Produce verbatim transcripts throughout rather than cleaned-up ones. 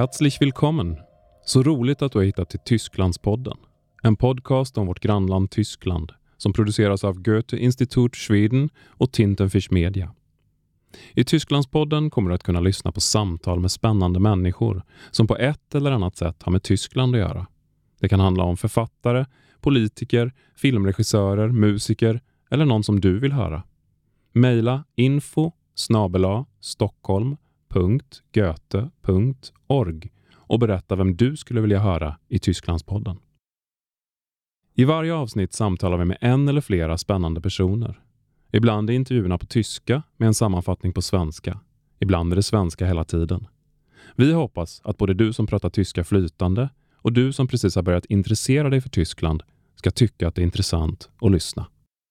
Herzlich willkommen! Så roligt att du har hittat till Tysklandspodden. En podcast om vårt grannland Tyskland som produceras av Goethe-Institut Schweden och Tintenfisch Media. I Tysklandspodden kommer du att kunna lyssna på samtal med spännande människor som på ett eller annat sätt har med Tyskland att göra. Det kan handla om författare, politiker, filmregissörer, musiker eller någon som du vill höra. Maila info snabel-a stockholm punkt goethe punkt org och berätta vem du skulle vilja höra i Tysklandspodden. I varje avsnitt samtalar vi med en eller flera spännande personer. Ibland är intervjuerna på tyska med en sammanfattning på svenska. Ibland är det svenska hela tiden. Vi hoppas att både du som pratar tyska flytande och du som precis har börjat intressera dig för Tyskland ska tycka att det är intressant att lyssna.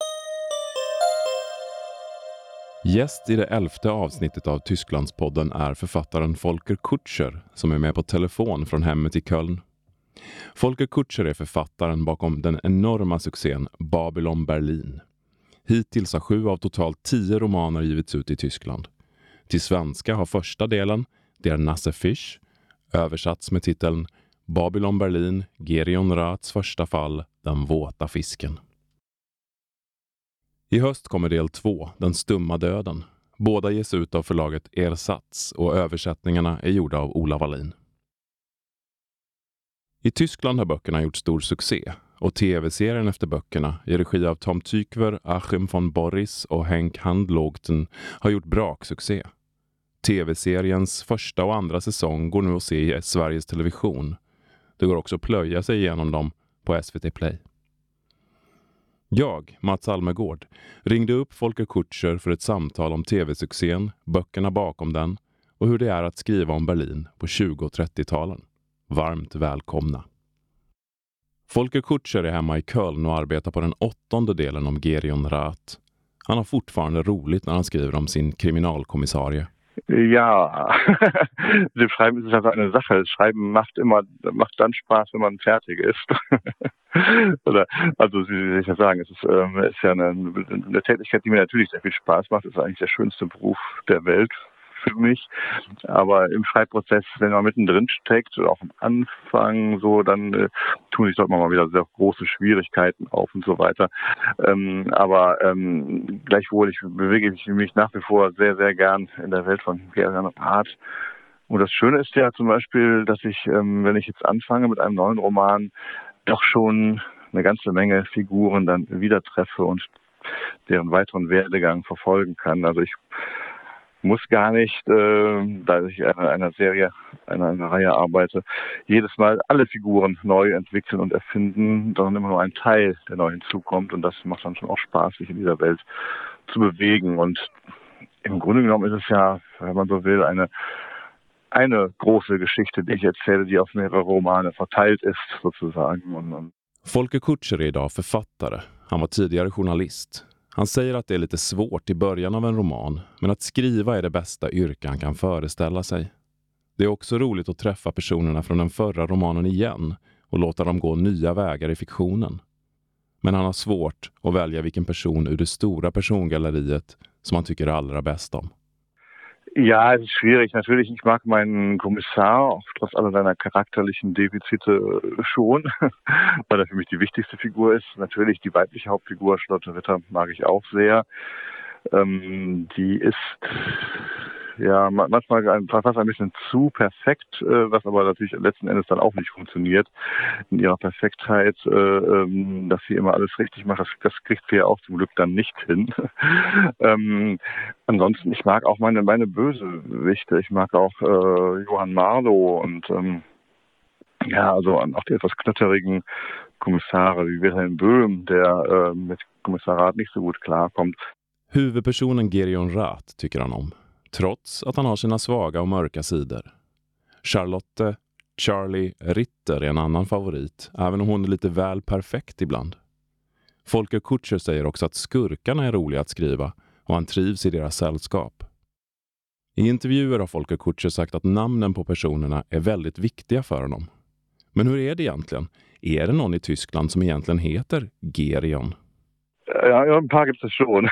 Gäst i det elfte avsnittet av Tysklandspodden är författaren Volker Kutscher som är med på telefon från hemmet i Köln. Volker Kutscher är författaren bakom den enorma succén Babylon Berlin. Hittills har sju av totalt tio romaner givits ut i Tyskland. Till svenska har första delen, Der nasse Fisch, översatts med titeln Babylon Berlin, Gerion Raths första fall, Den våta fisken. I höst kommer del två, Den stumma döden. Båda ges ut av förlaget Ersatz och översättningarna är gjorda av Ola Wallin. I Tyskland har böckerna gjort stor succé och tv-serien efter böckerna i regi av Tom Tykwer, Achim von Borries och Henk Handlogten har gjort braksuccé. Tv-seriens första och andra säsong går nu att se i Sveriges Television. Det går också att plöja sig igenom dem på S V T Play. Jag, Mats Almegård, ringde upp Volker Kutscher för ett samtal om tv-succén, böckerna bakom den och hur det är att skriva om Berlin på tjugo- och trettio-talen. Varmt välkomna! Volker Kutscher är hemma i Köln och arbetar på den åttonde delen om Gerion Rath. Han har fortfarande roligt när han skriver om sin kriminalkommissarie. Ja, det Schreiben ist einfach eine Sache. Das Schreiben macht immer, macht dann Spaß, wenn man fertig ist. Oder, also, wie soll ich das sagen? Es ist, ähm, ist ja eine, eine Tätigkeit, die mir natürlich sehr viel Spaß macht. Es ist eigentlich der schönste Beruf der Welt für mich. Aber im Schreibprozess, wenn man mittendrin steckt, oder auch am Anfang, so, dann äh, tun sich dort mal wieder sehr große Schwierigkeiten auf und so weiter. Ähm, aber ähm, gleichwohl, ich bewege mich nach wie vor sehr, sehr gern in der Welt von Gerion Rath. Und das Schöne ist ja zum Beispiel, dass ich, ähm, wenn ich jetzt anfange mit einem neuen Roman, doch schon eine ganze Menge Figuren dann wieder treffe und deren weiteren Werdegang verfolgen kann. Also ich muss gar nicht, äh, da ich an einer Serie, an einer Reihe arbeite, jedes Mal alle Figuren neu entwickeln und erfinden, sondern immer nur ein Teil, der neu hinzukommt. Und das macht dann schon auch Spaß, sich in dieser Welt zu bewegen. Und im Grunde genommen ist es ja, wenn man so will, eine, eine große Geschichte, die ich erzähle, die auf mehrere Romane verteilt ist, sozusagen. Und, und Volker Kutscher är idag författare. Han var tidigare journalist. Han säger att det är lite svårt i början av en roman, men att skriva är det bästa yrke han kan föreställa sig. Det är också roligt att träffa personerna från den förra romanen igen och låta dem gå nya vägar i fiktionen. Men han har svårt att välja vilken person ur det stora persongalleriet som han tycker allra bäst om. Ja, es ist schwierig. Natürlich, ich mag meinen Kommissar, auch trotz aller seiner charakterlichen Defizite schon, weil er für mich die wichtigste Figur ist. Natürlich die weibliche Hauptfigur, Charlotte Ritter, mag ich auch sehr. Ähm, die ist ja manchmal fast ein bisschen zu perfekt, was aber natürlich letzten Endes dann auch nicht funktioniert in ihrer Perfektheit, dass sie immer alles richtig macht. Das, das kriegt sie ja auch zum Glück dann nicht hin. ähm, ansonsten, ich mag auch meine, meine Bösewichte. Ich mag auch äh, Johann Marlow und ähm, ja, also auch die etwas knatterigen Kommissare wie Wilhelm Böhm, der äh, mit Kommissar Rath nicht so gut klarkommt. Huvudpersonen Gerion Rath tycker han om, trots att han har sina svaga och mörka sidor. Charlotte, Charlie Ritter är en annan favorit, även om hon är lite väl perfekt ibland. Volker Kutscher säger också att skurkarna är roliga att skriva och han trivs i deras sällskap. I intervjuer har Volker Kutscher sagt att namnen på personerna är väldigt viktiga för honom. Men hur är det egentligen? Är det någon i Tyskland som egentligen heter Gerion? Ja, ja, ein paar gibt es schon.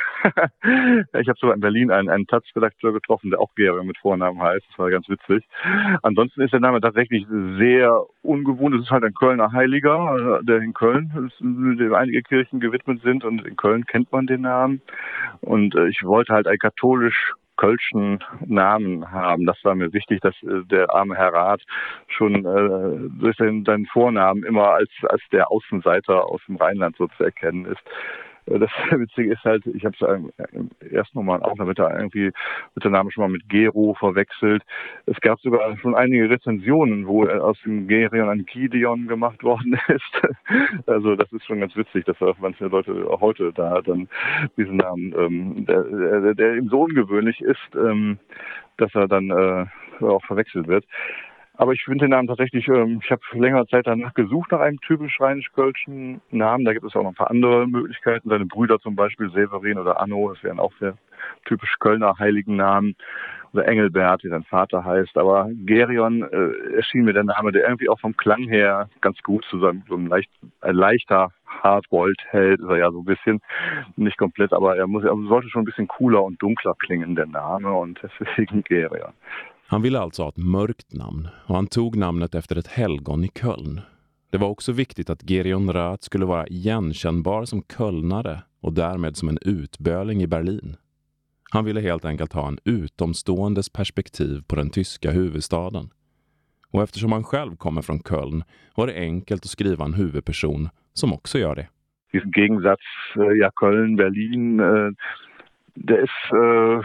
Ich habe sogar in Berlin einen, einen Taz-Redakteur getroffen, der auch Gerion mit Vornamen heißt. Das war ganz witzig. Ansonsten ist der Name tatsächlich sehr ungewohnt. Es ist halt ein Kölner Heiliger, der in Köln, dem einige Kirchen gewidmet sind. Und in Köln kennt man den Namen. Und ich wollte halt einen katholisch kölschen Namen haben. Das war mir wichtig, dass äh, der arme Herr Rath schon äh, durch den, seinen Vornamen immer als, als der Außenseiter aus dem Rheinland so zu erkennen ist. Das Witzige ist halt, ich habe es im ersten Roman auch, damit er irgendwie mit der Name schon mal mit Gero verwechselt. Es gab sogar schon einige Rezensionen, wo aus dem Gerion ein Gideon gemacht worden ist. Also das ist schon ganz witzig, dass manche Leute auch heute da dann diesen Namen, ähm, der, der, der ihm so ungewöhnlich ist, ähm, dass er dann äh, auch verwechselt wird. Aber ich finde den Namen tatsächlich, ähm, ich habe längere Zeit danach gesucht nach einem typisch rheinisch-kölschen Namen. Da gibt es auch noch ein paar andere Möglichkeiten. Seine Brüder zum Beispiel, Severin oder Anno, das wären auch sehr typisch Kölner Heiligennamen. Oder Engelbert, wie sein Vater heißt. Aber Gerion äh, erschien mir der Name, der irgendwie auch vom Klang her ganz gut zu sein. So ein, leicht, ein leichter Hardboiled-Held ist er ja so ein bisschen. Nicht komplett, aber er muss, also sollte schon ein bisschen cooler und dunkler klingen, der Name. Und deswegen Gerion. Han ville alltså ha ett mörkt namn och han tog namnet efter ett helgon i Köln. Det var också viktigt att Gerion Rath skulle vara igenkännbar som kölnare och därmed som en utböling i Berlin. Han ville helt enkelt ha en utomståendes perspektiv på den tyska huvudstaden. Och eftersom han själv kommer från Köln var det enkelt att skriva en huvudperson som också gör det. Diesen Gegensatz, ja, Köln, Berlin, äh, der ist äh,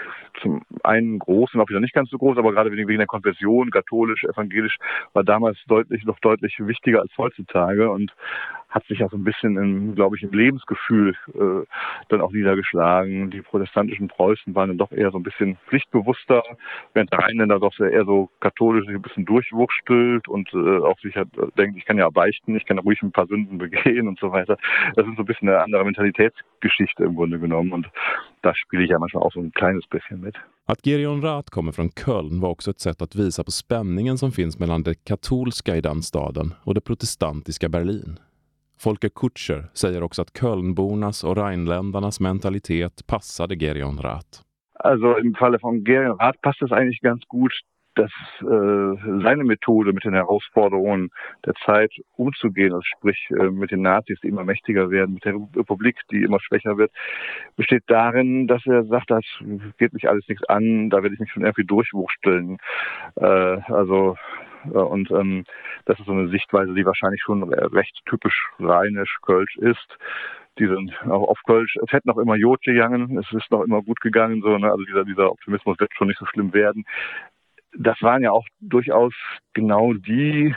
zum einen groß und auch wieder nicht ganz so groß, aber gerade wegen der Konfession, katholisch, evangelisch, war damals deutlich, noch deutlich wichtiger als heutzutage und hat sich ja so ein bisschen, in, glaube ich, im Lebensgefühl äh, dann auch niedergeschlagen. Die protestantischen Preußen waren dann doch eher so ein bisschen pflichtbewusster, während der Rheinländer doch sehr eher so katholisch sich ein bisschen durchwurstelt und äh, auch sich hat, denkt, ich kann ja beichten, ich kann ja ruhig ein paar Sünden begehen und so weiter. Das ist so ein bisschen eine andere Mentalitätsgeschichte im Grunde genommen und da spiele ich ja manchmal auch so ein kleines bisschen mit. Att Gerion Rath kommer från Köln var också ett sätt att visa på spänningen som finns mellan det katolska i den staden och det protestantiska Berlin. Volker Kutscher säger också att Kölnbornas och rheinländarnas mentalitet passade Gerion Rath. Also im Falle von Gerion Rath passt das eigentlich ganz gut, dass äh, seine Methode mit den Herausforderungen der Zeit umzugehen, also sprich äh, mit den Nazis, die immer mächtiger werden, mit der Republik, die immer schwächer wird, besteht darin, dass er sagt, das geht mich alles nichts an, da werde ich mich schon irgendwie durchwursteln. Äh, also Und ähm, das ist so eine Sichtweise, die wahrscheinlich schon recht typisch rheinisch-kölsch ist. Die sind auch auf Kölsch, es hätte noch immer Jod gegangen, es ist noch immer gut gegangen, so, ne? Also dieser, dieser Optimismus wird schon nicht so schlimm werden. Das waren ja auch durchaus genau die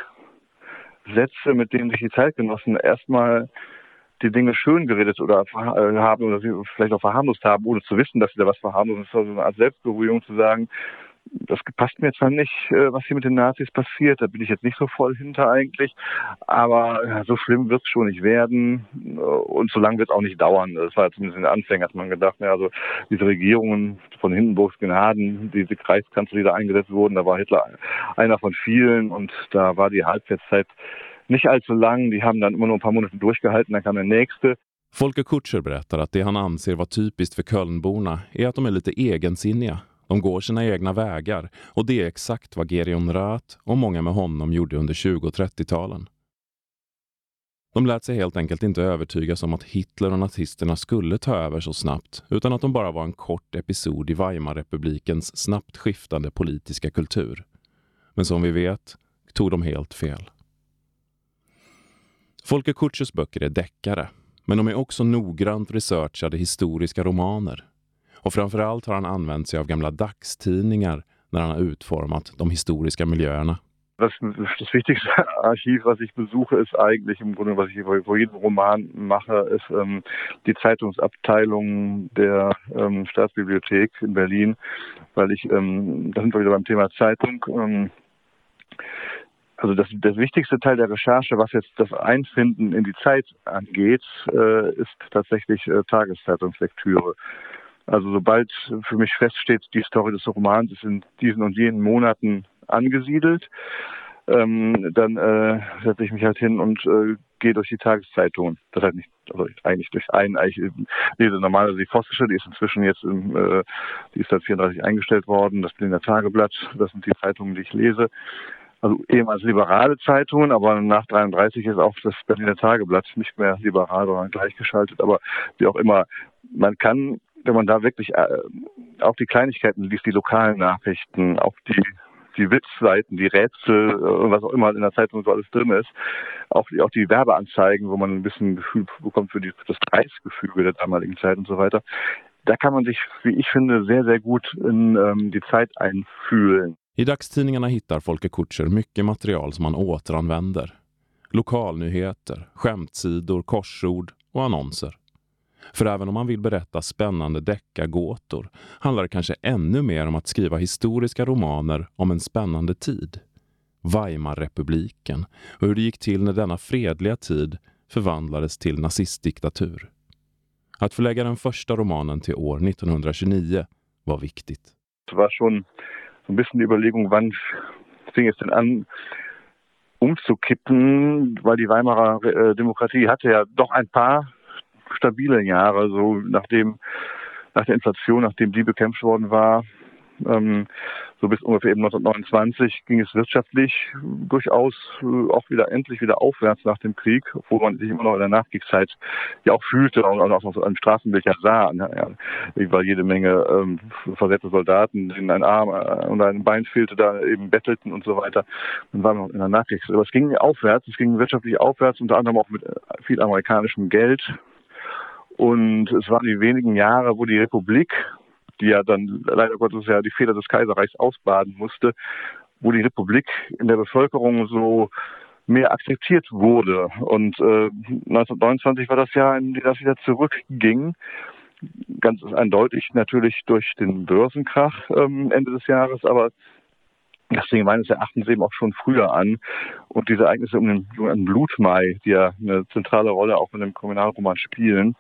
Sätze, mit denen sich die Zeitgenossen erstmal die Dinge schön geredet oder haben oder sie vielleicht auch verharmlost haben, ohne zu wissen, dass sie da was verharmlosen. Das ist also eine Art Selbstberuhigung zu sagen, das passt mir zwar nicht, was hier mit den Nazis passiert, da bin ich jetzt nicht so voll hinter eigentlich, aber ja, so schlimm wird es schon nicht werden und so lange wird es auch nicht dauern. Das war zumindest in den Anfängen, hat man gedacht, ja, also diese Regierungen von Hindenburgs Gnaden, diese Kreiskanzler, die da eingesetzt wurden, da war Hitler einer von vielen und da war die Halbwertszeit nicht allzu lang, die haben dann immer nur ein paar Monate durchgehalten, dann kam der nächste. Volker Kutscher berättar att det han anser var typiskt för Kölnborna är att de är lite egensinniga. De går sina egna vägar och det är exakt vad Gerion Rath och många med honom gjorde under tjugo- och trettio-talen. De lät sig helt enkelt inte övertygas om att Hitler och nazisterna skulle ta över så snabbt utan att de bara var en kort episod i Weimarrepublikens snabbt skiftande politiska kultur. Men som vi vet tog de helt fel. Volker Kutschers böcker är deckare, men de är också noggrant researchade historiska romaner. Och framförallt har han använt sig av gamla dagstidningar när han har utformat de historiska miljöerna. Das, das wichtigste Archiv, was ich besuche, ist eigentlich im Grunde, was ich vor jedem Roman mache, ist ähm, die Zeitungsabteilung der ähm, Staatsbibliothek in Berlin, weil ich, ähm, da sind wir wieder beim Thema Zeitung, ähm, also das, das wichtigste Teil der Recherche, was jetzt das Einfinden in die Zeit angeht, äh, ist tatsächlich äh, Tageszeitungslektüre. Also sobald für mich feststeht, die Story des Romans ist in diesen und jenen Monaten angesiedelt, ähm, dann äh, setze ich mich halt hin und äh, gehe durch die Tageszeitungen. Das heißt nicht, also eigentlich durch einen, ich lese normalerweise die Vossische, die ist inzwischen jetzt, im, äh, die ist seit vierunddreißig eingestellt worden, das Berliner Tageblatt, das sind die Zeitungen, die ich lese. Also ehemals liberale Zeitungen, aber nach dreiunddreißig ist auch das Berliner Tageblatt nicht mehr liberal, sondern gleichgeschaltet. Aber wie auch immer, man kann, wenn man da wirklich äh, auch die Kleinigkeiten liest, die lokalen Nachrichten, auch die die Witzseiten, die Rätsel, äh, was auch immer in der Zeitung so alles drin ist, auch die, auch die Werbeanzeigen, wo man ein bisschen Gefühl bekommt für, die, für das Preisgefüge der damaligen Zeit und so weiter. Da kann man sich, wie ich finde, sehr, sehr gut in ähm, die Zeit einfühlen. I dagstidningarna hittar Folke Kutscher mycket material som man återanvänder. Lokalnyheter, skämtsidor, korsord och annonser. För även om man vill berätta spännande deckargåtor handlar det kanske ännu mer om att skriva historiska romaner om en spännande tid. Weimarrepubliken och hur det gick till när denna fredliga tid förvandlades till nazistdiktatur. Att förlägga den första romanen till år nittonhundratjugonio var viktigt. Det var schon so ein bisschen die Überlegung, wann fing es denn an umzukippen, weil die Weimarer äh, Demokratie hatte ja doch ein paar stabile Jahre, so nachdem, nach der Inflation, nachdem die bekämpft worden war, ähm, so bis ungefähr eben neunzehnhundertneunundzwanzig ging es wirtschaftlich durchaus äh, auch wieder endlich wieder aufwärts nach dem Krieg, obwohl man sich immer noch in der Nachkriegszeit ja auch fühlte und auch noch so ein Straßenbild ja sah, ja, weil jede Menge ähm, versetzte Soldaten, denen ein Arm äh, und ein Bein fehlte, da eben bettelten und so weiter. Dann waren wir noch in der Nachkriegszeit. Aber es ging aufwärts, es ging wirtschaftlich aufwärts, unter anderem auch mit viel amerikanischem Geld. Und es waren die wenigen Jahre, wo die Republik, die ja dann leider Gottes ja die Fehler des Kaiserreichs ausbaden musste, wo die Republik in der Bevölkerung so mehr akzeptiert wurde. Und äh, neunzehnhundertneunundzwanzig war das Jahr, in dem das wieder zurückging. Ganz eindeutig natürlich durch den Börsenkrach ähm, Ende des Jahres, aber das fing meines Erachtens eben auch schon früher an. Und diese Ereignisse um den, um den Blutmai, die ja eine zentrale Rolle auch in dem Kriminalroman spielen,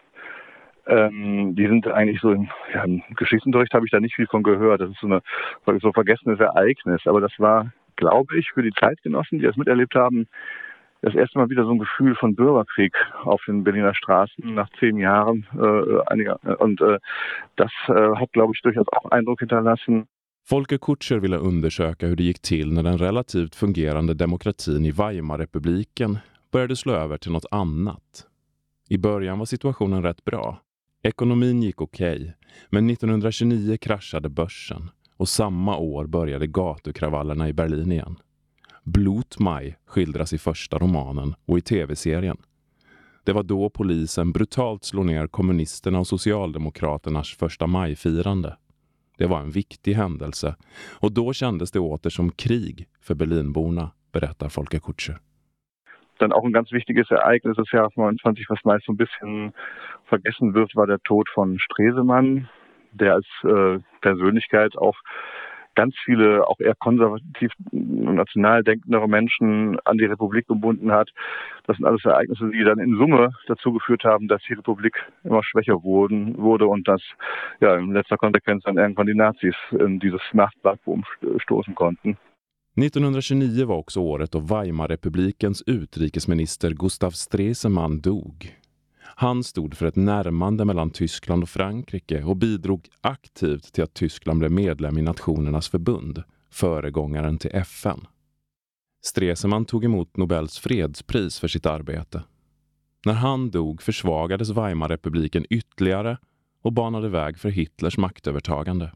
Ähm, die sind eigentlich so, im, ja, im Geschichtsunterricht habe ich da nicht viel von gehört. Das ist so, eine, so ein vergessenes Ereignis. Aber das war, glaube ich, für die Zeitgenossen, die das miterlebt haben, das erste Mal wieder so ein Gefühl von Bürgerkrieg auf den Berliner Straßen nach zehn Jahren. Äh, einiger, und äh, das äh, hat, glaube ich, durchaus auch Eindruck hinterlassen. Folke Kutscher ville undersöka hur det gick till när den relativt fungerande demokratin i Weimarrepubliken började slå över till något annat. I början var situationen rätt bra. Ekonomin gick okej, men nittonhundratjugonio kraschade börsen och samma år började gatukravallerna i Berlin igen. Blutmaj skildras i första romanen och i tv-serien. Det var då polisen brutalt slog ner kommunisterna och socialdemokraternas första majfirande. Det var en viktig händelse och då kändes det åter som krig för Berlinborna, berättar Folke Kutscher. Dann auch ein ganz wichtiges Ereignis des Jahres neunundzwanzig, was meist so ein bisschen vergessen wird, war der Tod von Stresemann, der als äh, Persönlichkeit auch ganz viele, auch eher konservativ und national denkendere Menschen an die Republik gebunden hat. Das sind alles Ereignisse, die dann in Summe dazu geführt haben, dass die Republik immer schwächer wurden, wurde und dass ja in letzter Konsequenz dann irgendwann die Nazis in dieses Machtvakuum stoßen konnten. nittonhundratjugonio var också året då Weimarrepublikens utrikesminister Gustav Stresemann dog. Han stod för ett närmande mellan Tyskland och Frankrike och bidrog aktivt till att Tyskland blev medlem i Nationernas förbund, föregångaren till F N. Stresemann tog emot Nobels fredspris för sitt arbete. När han dog försvagades Weimarrepubliken ytterligare och banade väg för Hitlers maktövertagande.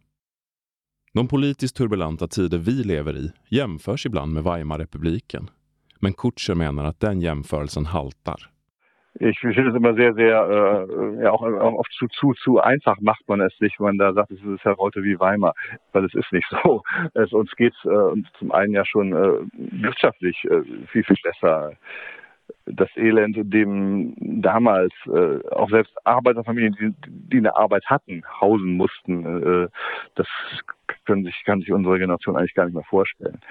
De politiskt turbulenta tider vi lever i jämförs ibland med Weimarrepubliken. Men Kutscher menar att den jämförelsen haltar. Ich finde es immer sehr, sehr, äh, ja auch, auch oft zu, zu, zu einfach macht man es sich, wenn man da sagt, es ist ja heute wie Weimar, weil es ist nicht so. Es, uns geht es äh, zum einen ja schon äh, wirtschaftlich äh, viel, viel besser. Das Elend, in dem damals äh, auch selbst Arbeiterfamilien, die, die eine Arbeit hatten, hausen mussten, äh, das können sich, kann sich unsere Generation eigentlich gar nicht mehr vorstellen.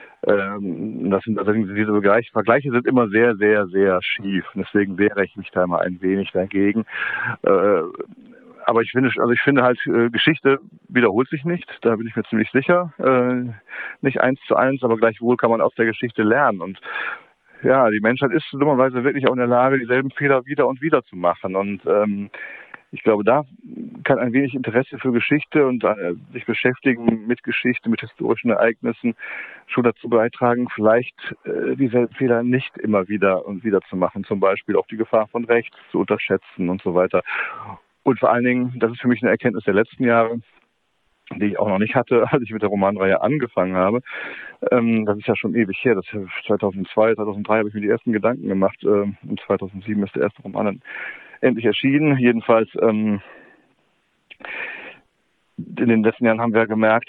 Ähm, das sind, also diese Vergleiche, Vergleiche sind immer sehr, sehr, sehr schief. Und deswegen wehre ich mich da mal ein wenig dagegen. Äh, aber ich finde, also ich finde halt, äh, Geschichte wiederholt sich nicht. Da bin ich mir ziemlich sicher. Äh, nicht eins zu eins, aber gleichwohl kann man aus der Geschichte lernen. Und ja, die Menschheit ist dummerweise wirklich auch in der Lage, dieselben Fehler wieder und wieder zu machen. Und ähm, ich glaube, da kann ein wenig Interesse für Geschichte und äh, sich beschäftigen mit Geschichte, mit historischen Ereignissen schon dazu beitragen, vielleicht äh, diese Fehler nicht immer wieder und wieder zu machen. Zum Beispiel auch die Gefahr von rechts zu unterschätzen und so weiter. Und vor allen Dingen, das ist für mich eine Erkenntnis der letzten Jahre, die ich auch noch nicht hatte, als ich mit der Romanreihe angefangen habe. Ähm, das ist ja schon ewig her. Das zweitausendzwei, zweitausenddrei habe ich mir die ersten Gedanken gemacht. Ähm, und zweitausendsieben ist der erste Roman dann endlich erschienen. Jedenfalls ähm, in den letzten Jahren haben wir gemerkt,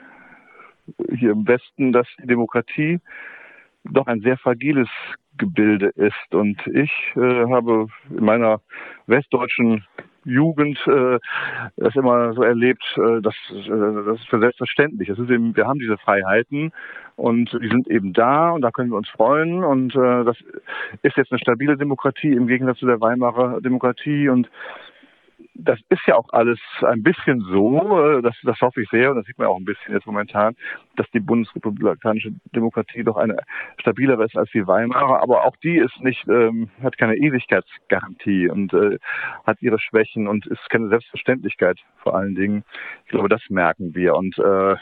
hier im Westen, dass die Demokratie doch ein sehr fragiles Gebilde ist. Und ich äh, habe in meiner westdeutschen Jugend äh, das immer so erlebt, äh, dass äh, das ist für selbstverständlich. Das ist eben, wir haben diese Freiheiten und die sind eben da und da können wir uns freuen. Und äh, das ist jetzt eine stabile Demokratie im Gegensatz zu der Weimarer Demokratie. Und das ist ja auch alles ein bisschen so, das, das hoffe ich sehr und das sieht man auch ein bisschen jetzt momentan, dass die bundesrepublikanische Demokratie doch eine stabilere ist als die Weimarer, aber auch die ist nicht, ähm, hat keine Ewigkeitsgarantie und äh, hat ihre Schwächen und ist keine Selbstverständlichkeit vor allen Dingen. Ich glaube, das merken wir und äh,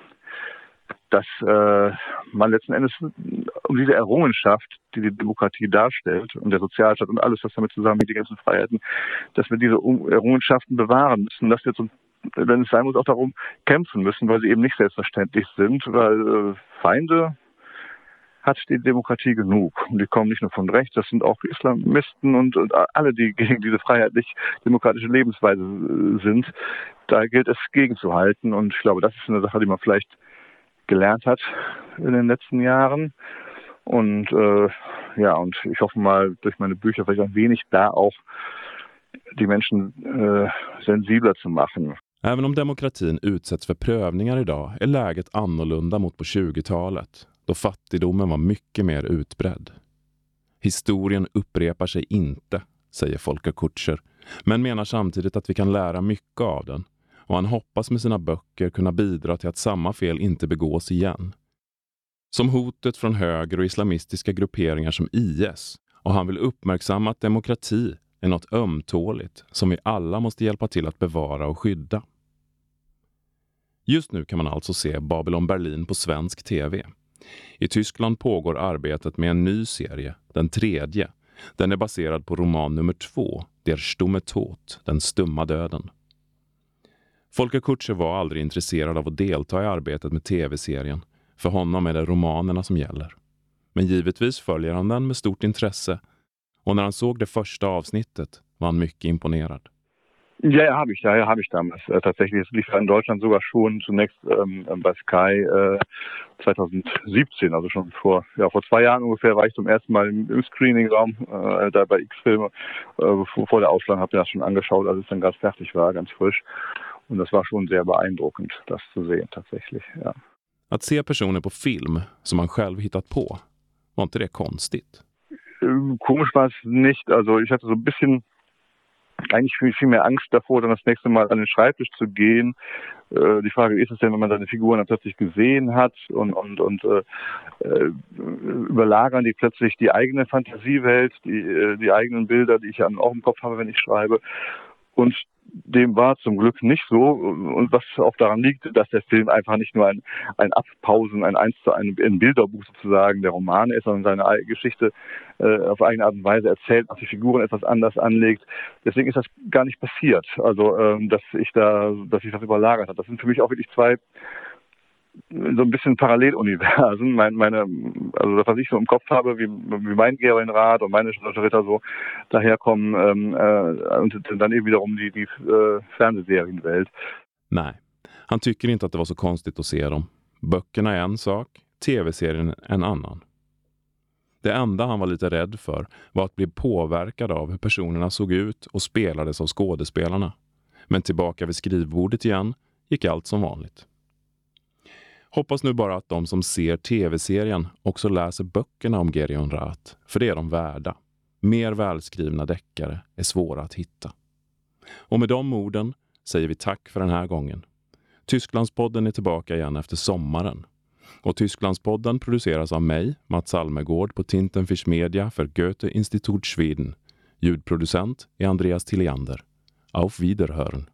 dass äh, man letzten Endes um diese Errungenschaft, die die Demokratie darstellt und der Sozialstaat und alles, was damit zusammenhängt, die ganzen Freiheiten, dass wir diese Errungenschaften bewahren müssen, dass wir zum, wenn es sein muss, auch darum kämpfen müssen, weil sie eben nicht selbstverständlich sind, weil äh, Feinde hat die Demokratie genug. Und die kommen nicht nur von rechts, das sind auch Islamisten und, und alle, die gegen diese freiheitlich-demokratische Lebensweise sind. Da gilt es gegenzuhalten und ich glaube, das ist eine Sache, die man vielleicht gelernt hat in den letzten Jahren. Und äh, ja, und ich hoffe mal, durch meine Bücher vielleicht ein wenig da auch die Menschen äh, sensibler zu machen. Även om demokratin utsätts för prövningar idag är läget annorlunda mot på tjugotalet, då fattigdomen var mycket mer utbredd. Historien upprepar sig inte, säger Volker Kutscher, men menar samtidigt att vi kan lära mycket av den. Och han hoppas med sina böcker kunna bidra till att samma fel inte begås igen. Som hotet från höger och islamistiska grupperingar som I S, och han vill uppmärksamma att demokrati är något ömtåligt som vi alla måste hjälpa till att bevara och skydda. Just nu kan man alltså se Babylon Berlin på svensk tv. I Tyskland pågår arbetet med en ny serie, den tredje. Den är baserad på roman nummer två, Der stumme Tod, den stumma döden. Volker Kutscher var aldrig intresserad av att delta i arbetet med tv-serien. För honom är det romanerna som gäller. Men givetvis följer han den med stort intresse. Och när han såg det första avsnittet var han mycket imponerad. Ja, ja, habe ich, ja, ja, habe ich damals. Äh, tatsächlich, es lief in Deutschland sogar schon zunächst ähm, bei Sky äh, zweitausendsiebzehn, also schon vor, ja, vor zwei Jahren ungefähr war ich zum ersten Mal im, im Screening-Raum, äh, da bei X-Filme, äh, vor, vor der Ausstrahlung habe ich das schon angeschaut, als es dann ganz fertig war, ganz frisch. Und das war schon sehr beeindruckend, das zu sehen tatsächlich, ja. Att se personer på film som man själv hittat på, var inte det konstigt? Äh, komisch war es nicht, also ich hatte so ein bisschen eigentlich viel, viel mehr Angst davor, dann das nächste Mal an den Schreibtisch zu gehen. Äh, die Frage, wie ist es denn, wenn man seine Figuren dann plötzlich gesehen hat und, und, und äh, überlagern die plötzlich die eigene Fantasiewelt, die, die eigenen Bilder, die ich ja auch im Kopf habe, wenn ich schreibe. Und dem war zum Glück nicht so. Und was auch daran liegt, dass der Film einfach nicht nur ein, ein Abpausen, ein eins zu einem ein Bilderbuch sozusagen der Roman ist, sondern seine eigene Geschichte äh, auf eigene Art und Weise erzählt, dass die Figuren etwas anders anlegt. Deswegen ist das gar nicht passiert. Also, ähm, dass ich da, dass ich das überlagert habe. Das sind für mich auch wirklich zwei so ein bisschen Paralleluniversen. Mein, meine, also das, was ich so im Kopf habe, wie, wie mein Gerienrat und meine Ritter so daherkommen ähm, äh, und dann eben wiederum die, die äh, Fernsehserienwelt. Nej, han tycker inte att det var så konstigt att se dem. Böckerna är en sak, tv-serien en annan. Det enda han var lite rädd för var att bli påverkad av hur personerna såg ut och spelades av skådespelarna. Men tillbaka vid skrivbordet igen gick allt som vanligt. Hoppas nu bara att de som ser tv-serien också läser böckerna om Gerion Rath, för det är de värda. Mer välskrivna deckare är svåra att hitta. Och med de orden säger vi tack för den här gången. Tysklandspodden är tillbaka igen efter sommaren. Och Tysklandspodden produceras av mig, Mats Almegård på Tintenfisch Media för Goethe Institut Schweden. Ljudproducent är Andreas Tilliander. Auf Wiederhören.